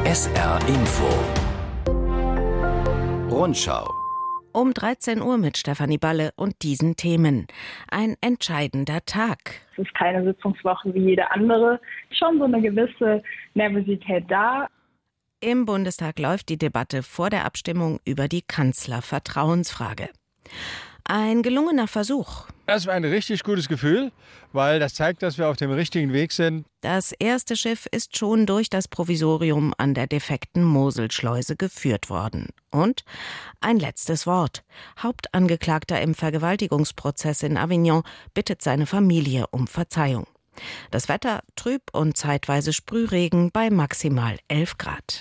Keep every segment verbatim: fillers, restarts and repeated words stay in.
S R Info Rundschau. Um dreizehn Uhr mit Stefanie Balle und diesen Themen. Ein entscheidender Tag. Es ist keine Sitzungswoche wie jede andere. Schon so eine gewisse Nervosität da. Im Bundestag läuft die Debatte vor der Abstimmung über die Kanzlervertrauensfrage. Ein gelungener Versuch. Das war ein richtig gutes Gefühl, weil das zeigt, dass wir auf dem richtigen Weg sind. Das erste Schiff ist schon durch das Provisorium an der defekten Moselschleuse geführt worden. Und ein letztes Wort. Hauptangeklagter im Vergewaltigungsprozess in Avignon bittet seine Familie um Verzeihung. Das Wetter trüb und zeitweise Sprühregen bei maximal elf Grad.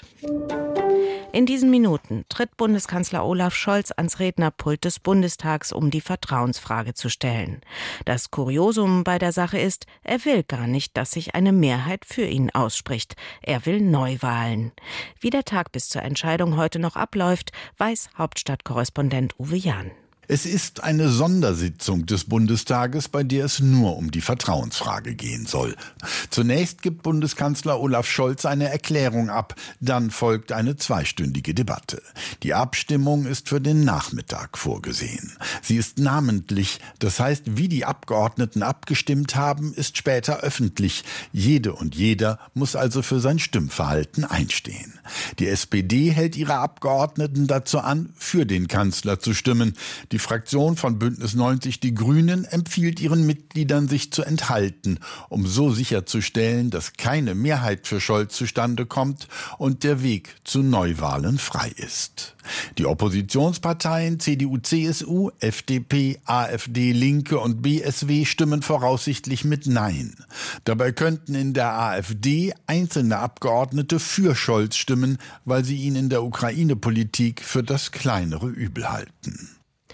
In diesen Minuten tritt Bundeskanzler Olaf Scholz ans Rednerpult des Bundestags, um die Vertrauensfrage zu stellen. Das Kuriosum bei der Sache ist, er will gar nicht, dass sich eine Mehrheit für ihn ausspricht. Er will Neuwahlen. Wie der Tag bis zur Entscheidung heute noch abläuft, weiß Hauptstadtkorrespondent Uwe Jahn. Es ist eine Sondersitzung des Bundestages, bei der es nur um die Vertrauensfrage gehen soll. Zunächst gibt Bundeskanzler Olaf Scholz eine Erklärung ab, dann folgt eine zweistündige Debatte. Die Abstimmung ist für den Nachmittag vorgesehen. Sie ist namentlich, das heißt, wie die Abgeordneten abgestimmt haben, ist später öffentlich. Jede und jeder muss also für sein Stimmverhalten einstehen. Die S P D hält ihre Abgeordneten dazu an, für den Kanzler zu stimmen. Die Fraktion von Bündnis neunzig Die Grünen empfiehlt ihren Mitgliedern, sich zu enthalten, um so sicherzustellen, dass keine Mehrheit für Scholz zustande kommt und der Weg zu Neuwahlen frei ist. Die Oppositionsparteien C D U C S U, F D P, AfD, Linke und B S W stimmen voraussichtlich mit Nein. Dabei könnten in der AfD einzelne Abgeordnete für Scholz stimmen, weil sie ihn in der Ukraine-Politik für das kleinere Übel halten.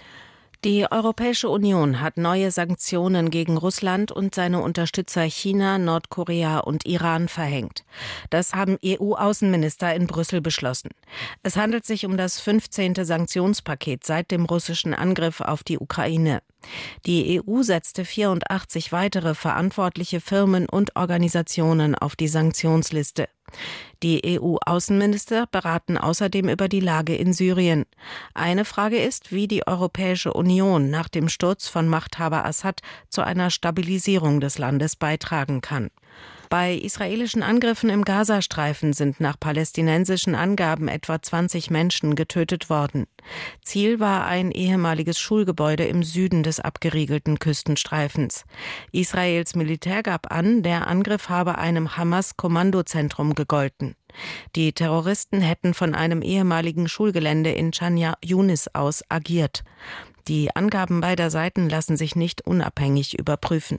Die Europäische Union hat neue Sanktionen gegen Russland und seine Unterstützer China, Nordkorea und Iran verhängt. Das haben E U-Außenminister in Brüssel beschlossen. Es handelt sich um das fünfzehnte Sanktionspaket seit dem russischen Angriff auf die Ukraine. Die E U setzte vierundachtzig weitere verantwortliche Firmen und Organisationen auf die Sanktionsliste. Die E U-Außenminister beraten außerdem über die Lage in Syrien. Eine Frage ist, wie die Europäische Union nach dem Sturz von Machthaber Assad zu einer Stabilisierung des Landes beitragen kann. Bei israelischen Angriffen im Gazastreifen sind nach palästinensischen Angaben etwa zwanzig Menschen getötet worden. Ziel war ein ehemaliges Schulgebäude im Süden des abgeriegelten Küstenstreifens. Israels Militär gab an, der Angriff habe einem Hamas-Kommandozentrum gegolten. Die Terroristen hätten von einem ehemaligen Schulgelände in Chan Yunis aus agiert. Die Angaben beider Seiten lassen sich nicht unabhängig überprüfen.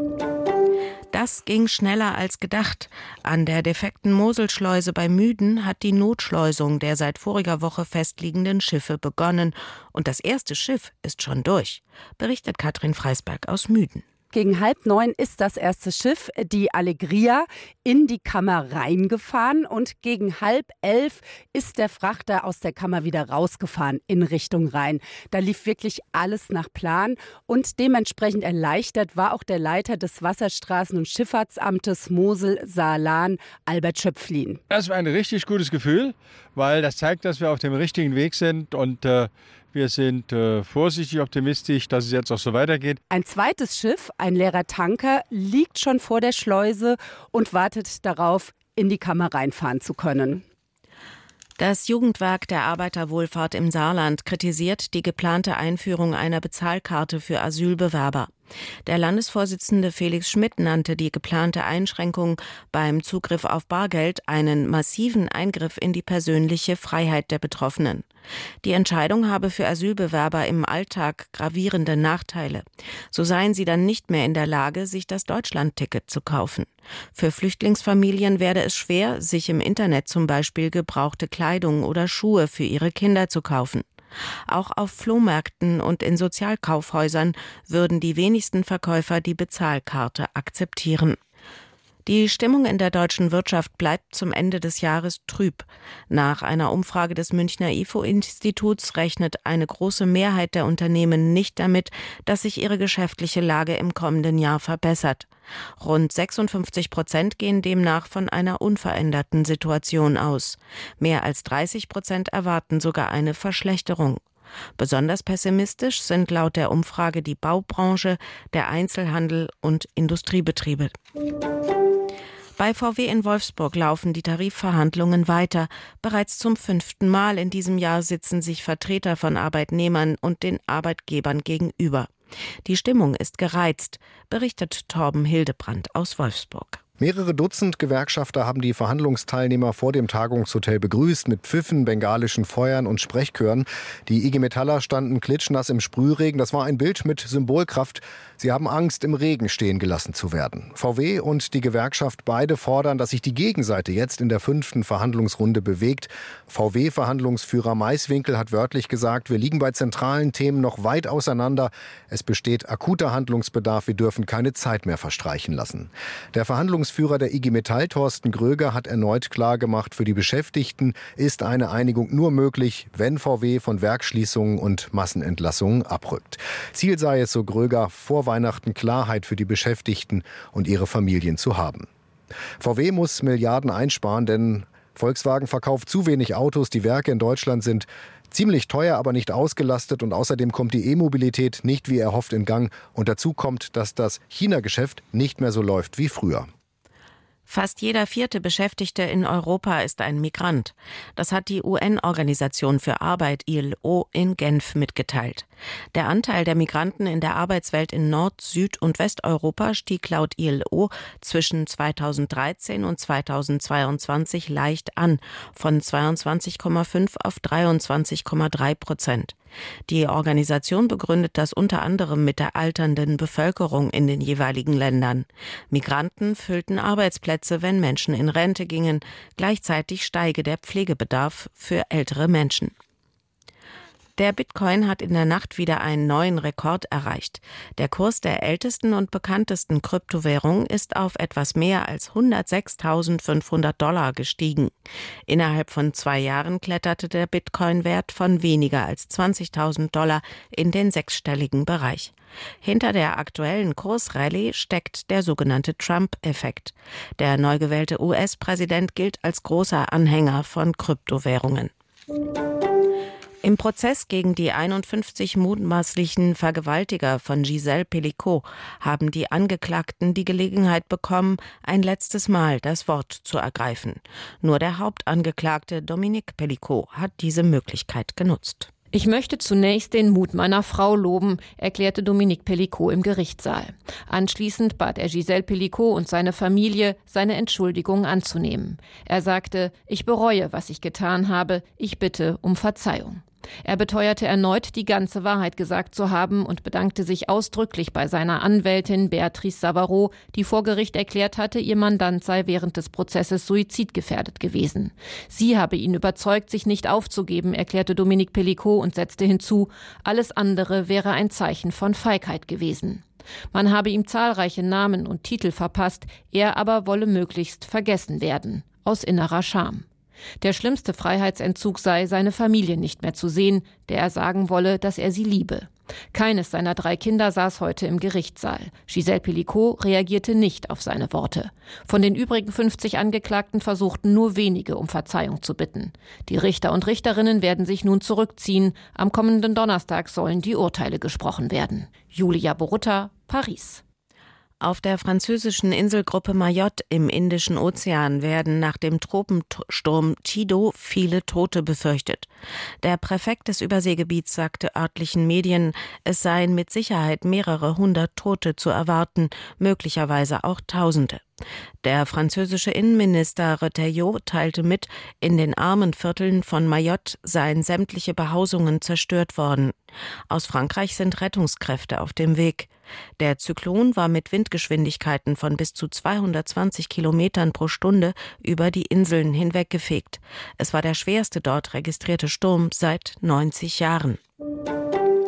Das ging schneller als gedacht. An der defekten Moselschleuse bei Müden hat die Notschleusung der seit voriger Woche festliegenden Schiffe begonnen. Und das erste Schiff ist schon durch, berichtet Katrin Freisberg aus Müden. Gegen halb neun ist das erste Schiff, die Allegria, in die Kammer reingefahren und gegen halb elf ist der Frachter aus der Kammer wieder rausgefahren in Richtung Rhein. Da lief wirklich alles nach Plan und dementsprechend erleichtert war auch der Leiter des Wasserstraßen- und Schifffahrtsamtes Mosel-Saarland, Albert Schöpflin. Das war ein richtig gutes Gefühl, weil das zeigt, dass wir auf dem richtigen Weg sind und äh, wir sind äh, vorsichtig optimistisch, dass es jetzt auch so weitergeht. Ein zweites Schiff, ein leerer Tanker, liegt schon vor der Schleuse und wartet darauf, in die Kammer reinfahren zu können. Das Jugendwerk der Arbeiterwohlfahrt im Saarland kritisiert die geplante Einführung einer Bezahlkarte für Asylbewerber. Der Landesvorsitzende Felix Schmidt nannte die geplante Einschränkung beim Zugriff auf Bargeld einen massiven Eingriff in die persönliche Freiheit der Betroffenen. Die Entscheidung habe für Asylbewerber im Alltag gravierende Nachteile. So seien sie dann nicht mehr in der Lage, sich das Deutschlandticket zu kaufen. Für Flüchtlingsfamilien werde es schwer, sich im Internet zum Beispiel gebrauchte Kleidung oder Schuhe für ihre Kinder zu kaufen. Auch auf Flohmärkten und in Sozialkaufhäusern würden die wenigsten Verkäufer die Bezahlkarte akzeptieren. Die Stimmung in der deutschen Wirtschaft bleibt zum Ende des Jahres trüb. Nach einer Umfrage des Münchner I F O-Instituts rechnet eine große Mehrheit der Unternehmen nicht damit, dass sich ihre geschäftliche Lage im kommenden Jahr verbessert. Rund sechsundfünfzig Prozent gehen demnach von einer unveränderten Situation aus. Mehr als dreißig Prozent erwarten sogar eine Verschlechterung. Besonders pessimistisch sind laut der Umfrage die Baubranche, der Einzelhandel und Industriebetriebe. Bei V W in Wolfsburg laufen die Tarifverhandlungen weiter. Bereits zum fünften Mal in diesem Jahr sitzen sich Vertreter von Arbeitnehmern und den Arbeitgebern gegenüber. Die Stimmung ist gereizt, berichtet Torben Hildebrand aus Wolfsburg. Mehrere Dutzend Gewerkschafter haben die Verhandlungsteilnehmer vor dem Tagungshotel begrüßt mit Pfiffen, bengalischen Feuern und Sprechchören. Die I G Metaller standen klitschnass im Sprühregen. Das war ein Bild mit Symbolkraft. Sie haben Angst, im Regen stehen gelassen zu werden. V W und die Gewerkschaft beide fordern, dass sich die Gegenseite jetzt in der fünften Verhandlungsrunde bewegt. V W-Verhandlungsführer Maiswinkel hat wörtlich gesagt, wir liegen bei zentralen Themen noch weit auseinander. Es besteht akuter Handlungsbedarf. Wir dürfen keine Zeit mehr verstreichen lassen. Der Verhandlungsführer Führer der I G Metall, Thorsten Gröger, hat erneut klargemacht, für die Beschäftigten ist eine Einigung nur möglich, wenn V W von Werksschließungen und Massenentlassungen abrückt. Ziel sei es, so Gröger, vor Weihnachten Klarheit für die Beschäftigten und ihre Familien zu haben. V W muss Milliarden einsparen, denn Volkswagen verkauft zu wenig Autos. Die Werke in Deutschland sind ziemlich teuer, aber nicht ausgelastet. Und außerdem kommt die E-Mobilität nicht wie erhofft in Gang. Und dazu kommt, dass das China-Geschäft nicht mehr so läuft wie früher. Fast jeder vierte Beschäftigte in Europa ist ein Migrant. Das hat die U N-Organisation für Arbeit I L O in Genf mitgeteilt. Der Anteil der Migranten in der Arbeitswelt in Nord-, Süd- und Westeuropa stieg laut I L O zwischen zweitausenddreizehn und zweitausendzweiundzwanzig leicht an, von zweiundzwanzig Komma fünf auf dreiundzwanzig Komma drei Prozent. Die Organisation begründet das unter anderem mit der alternden Bevölkerung in den jeweiligen Ländern. Migranten füllten Arbeitsplätze, wenn Menschen in Rente gingen. Gleichzeitig steige der Pflegebedarf für ältere Menschen. Der Bitcoin hat in der Nacht wieder einen neuen Rekord erreicht. Der Kurs der ältesten und bekanntesten Kryptowährung ist auf etwas mehr als hundertsechstausendfünfhundert Dollar gestiegen. Innerhalb von zwei Jahren kletterte der Bitcoin-Wert von weniger als zwanzigtausend Dollar in den sechsstelligen Bereich. Hinter der aktuellen Kursrallye steckt der sogenannte Trump-Effekt. Der neu gewählte U S-Präsident gilt als großer Anhänger von Kryptowährungen. Im Prozess gegen die einundfünfzig mutmaßlichen Vergewaltiger von Gisèle Pelicot haben die Angeklagten die Gelegenheit bekommen, ein letztes Mal das Wort zu ergreifen. Nur der Hauptangeklagte Dominique Pelicot hat diese Möglichkeit genutzt. Ich möchte zunächst den Mut meiner Frau loben, erklärte Dominique Pelicot im Gerichtssaal. Anschließend bat er Gisèle Pelicot und seine Familie, seine Entschuldigung anzunehmen. Er sagte, ich bereue, was ich getan habe, ich bitte um Verzeihung. Er beteuerte erneut, die ganze Wahrheit gesagt zu haben und bedankte sich ausdrücklich bei seiner Anwältin Beatrice Savaro, die vor Gericht erklärt hatte, ihr Mandant sei während des Prozesses suizidgefährdet gewesen. Sie habe ihn überzeugt, sich nicht aufzugeben, erklärte Dominique Pelicot und setzte hinzu, alles andere wäre ein Zeichen von Feigheit gewesen. Man habe ihm zahlreiche Namen und Titel verpasst, er aber wolle möglichst vergessen werden, aus innerer Scham. Der schlimmste Freiheitsentzug sei, seine Familie nicht mehr zu sehen, der er sagen wolle, dass er sie liebe. Keines seiner drei Kinder saß heute im Gerichtssaal. Gisèle Pelicot reagierte nicht auf seine Worte. Von den übrigen fünfzig Angeklagten versuchten nur wenige, um Verzeihung zu bitten. Die Richter und Richterinnen werden sich nun zurückziehen. Am kommenden Donnerstag sollen die Urteile gesprochen werden. Julia Borutta, Paris. Auf der französischen Inselgruppe Mayotte im Indischen Ozean werden nach dem Tropensturm Chido viele Tote befürchtet. Der Präfekt des Überseegebiets sagte örtlichen Medien, es seien mit Sicherheit mehrere hundert Tote zu erwarten, möglicherweise auch Tausende. Der französische Innenminister Retailleau teilte mit, in den armen Vierteln von Mayotte seien sämtliche Behausungen zerstört worden. Aus Frankreich sind Rettungskräfte auf dem Weg. Der Zyklon war mit Windgeschwindigkeiten von bis zu zweihundertzwanzig Kilometern pro Stunde über die Inseln hinweggefegt. Es war der schwerste dort registrierte Sturm seit neunzig Jahren.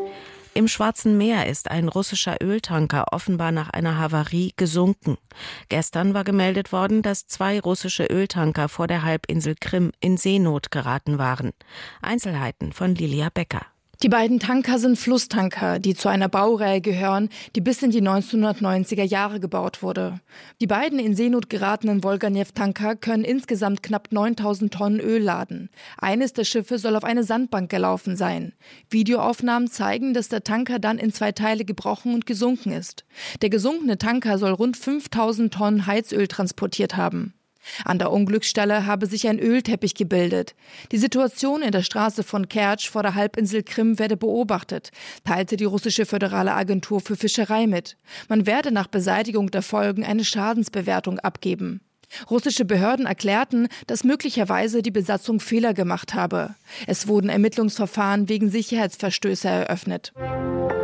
Im Schwarzen Meer ist ein russischer Öltanker offenbar nach einer Havarie gesunken. Gestern war gemeldet worden, dass zwei russische Öltanker vor der Halbinsel Krim in Seenot geraten waren. Einzelheiten von Lilia Becker. Die beiden Tanker sind Flusstanker, die zu einer Baureihe gehören, die bis in die neunzehnhundertneunziger Jahre gebaut wurde. Die beiden in Seenot geratenen Wolganew-Tanker können insgesamt knapp neuntausend Tonnen Öl laden. Eines der Schiffe soll auf eine Sandbank gelaufen sein. Videoaufnahmen zeigen, dass der Tanker dann in zwei Teile gebrochen und gesunken ist. Der gesunkene Tanker soll rund fünftausend Tonnen Heizöl transportiert haben. An der Unglücksstelle habe sich ein Ölteppich gebildet. Die Situation in der Straße von Kertsch vor der Halbinsel Krim werde beobachtet, teilte die russische Föderale Agentur für Fischerei mit. Man werde nach Beseitigung der Folgen eine Schadensbewertung abgeben. Russische Behörden erklärten, dass möglicherweise die Besatzung Fehler gemacht habe. Es wurden Ermittlungsverfahren wegen Sicherheitsverstöße eröffnet.